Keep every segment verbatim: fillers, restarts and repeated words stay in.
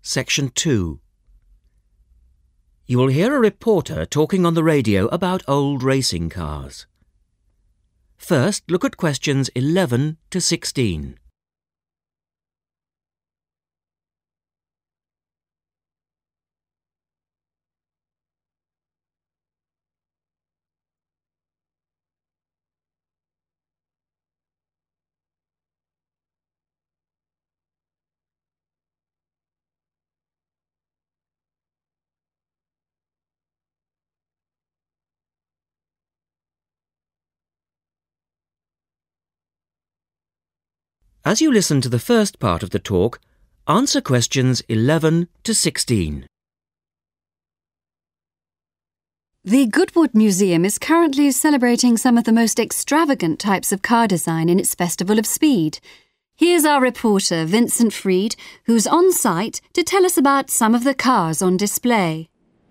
Section two. You will hear a reporter talking on the radio about old racing cars. First, look at questions eleven to sixteen. As you listen to the first part of the talk, answer questions eleven to sixteen. The Goodwood Museum is currently celebrating some of the most extravagant types of car design in its Festival of Speed. Here's our reporter, Vincent Freed, who's on site to tell us about some of the cars on display.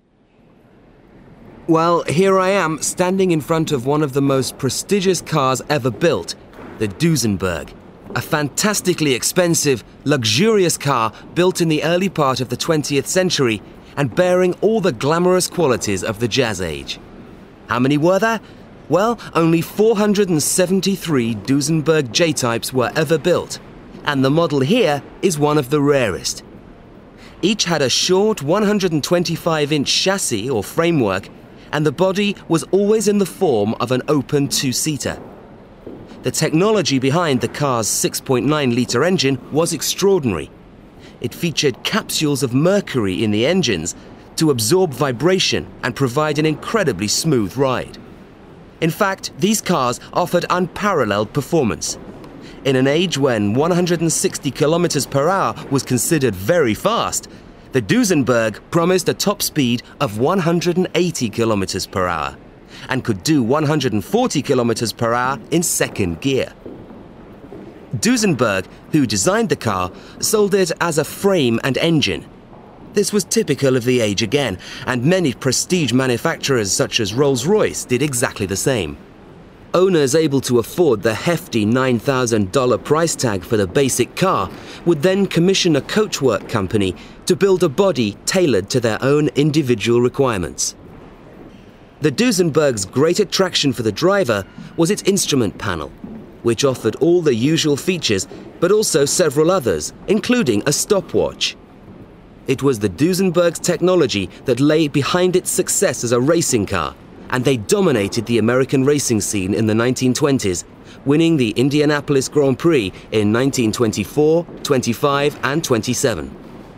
Well, here I am, standing in front of one of the most prestigious cars ever built, the Duesenberg. A fantastically expensive, luxurious car built in the early part of the twentieth century and bearing all the glamorous qualities of the Jazz Age. How many were there? Well, only four hundred seventy-three Duesenberg J-types were ever built, and the model here is one of the rarest. Each had a short one hundred twenty-five inch chassis or framework, and the body was always in the form of an open two-seater. The technology behind the car's six point nine litre engine was extraordinary. It featured capsules of mercury in the engines to absorb vibration and provide an incredibly smooth ride. In fact, these cars offered unparalleled performance. In an age when one hundred sixty kilometers per hour was considered very fast, the Duesenberg promised a top speed of one hundred eighty kilometers per hour. And could do one hundred forty kilometers per hour in second gear. Duesenberg, who designed the car, sold it as a frame and engine. This was typical of the age again, and many prestige manufacturers such as Rolls-Royce did exactly the same. Owners able to afford the hefty nine thousand dollars price tag for the basic car would then commission a coachwork company to build a body tailored to their own individual requirements. The Duesenberg's great attraction for the driver was its instrument panel, which offered all the usual features, but also several others, including a stopwatch. It was the Duesenberg's technology that lay behind its success as a racing car, and they dominated the American racing scene in the nineteen twenties, winning the Indianapolis Grand Prix in nineteen twenty-four, twenty-five, and twenty-seven.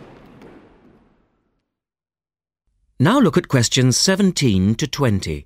Now look at questions seventeen to twenty.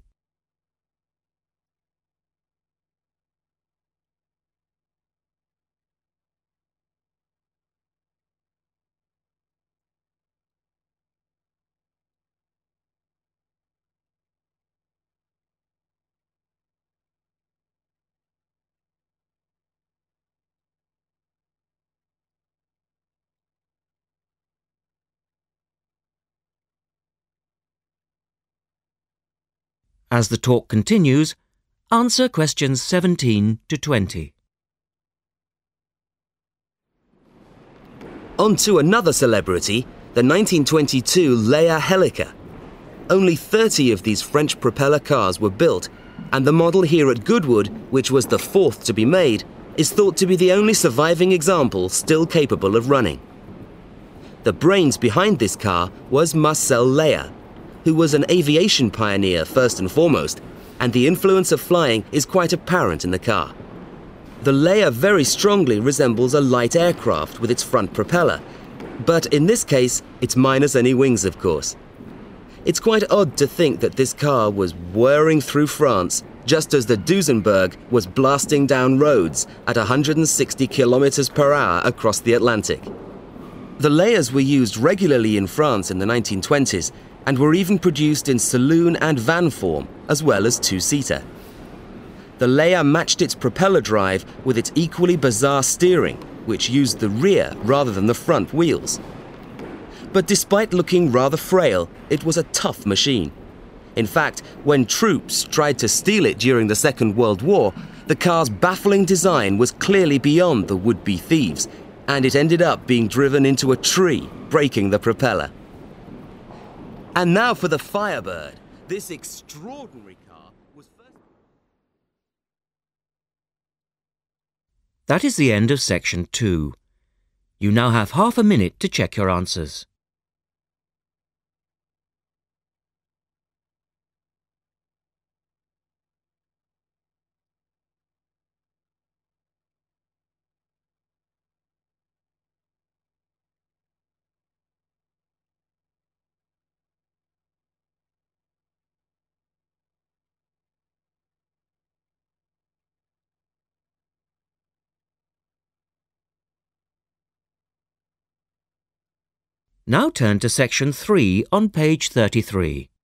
As the talk continues, answer questions seventeen to twenty. On to another celebrity, the nineteen twenty-two Leia Helica. Only thirty of these French propeller cars were built, and the model here at Goodwood, which was the fourth to be made, is thought to be the only surviving example still capable of running. The brains behind this car was Marcel Leia, who was an aviation pioneer first and foremost, and the influence of flying is quite apparent in the car. The Leia very strongly resembles a light aircraft with its front propeller, but in this case, it's minus any wings, of course. It's quite odd to think that this car was whirring through France just as the Duesenberg was blasting down roads at one hundred sixty kilometers per hour across the Atlantic. The Leias were used regularly in France in the nineteen twenties, and were even produced in saloon and van form, as well as two-seater. The Leia matched its propeller drive with its equally bizarre steering, which used the rear rather than the front wheels. But despite looking rather frail, it was a tough machine. In fact, when troops tried to steal it during the Second World War, the car's baffling design was clearly beyond the would-be thieves, and it ended up being driven into a tree, breaking the propeller. And now for the Firebird. This extraordinary car was first... That is the end of section two. You now have half a minute to check your answers. Now turn to section three on page thirty-three.